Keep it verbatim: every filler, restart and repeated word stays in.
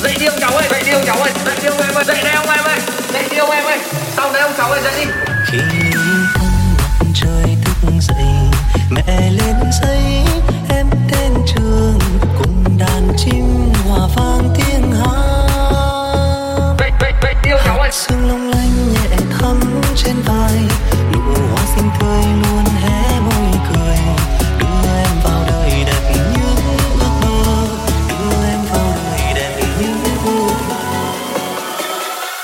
Dậy đi ông cháu ơi, dậy đi ông cháu ơi, dậy đi ông em ơi, dậy đây ông em ơi, dậy đi ông em ơi. Sau đấy ông cháu ơi dậy đi. Khi